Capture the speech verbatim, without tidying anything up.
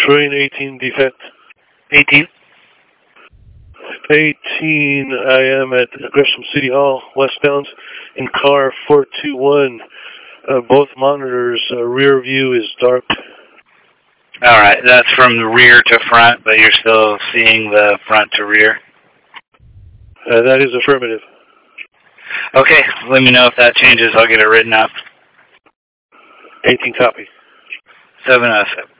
Train eighteen defect. eighteen? eighteen, I am at Gresham City Hall, westbound, in car four two one. Uh, both monitors, uh, rear view is dark. Alright, that's from rear to front, but you're still seeing the front to rear? Uh, that is affirmative. Okay, let me know if that changes. I'll get it written up. eighteen copy. seven oh seven.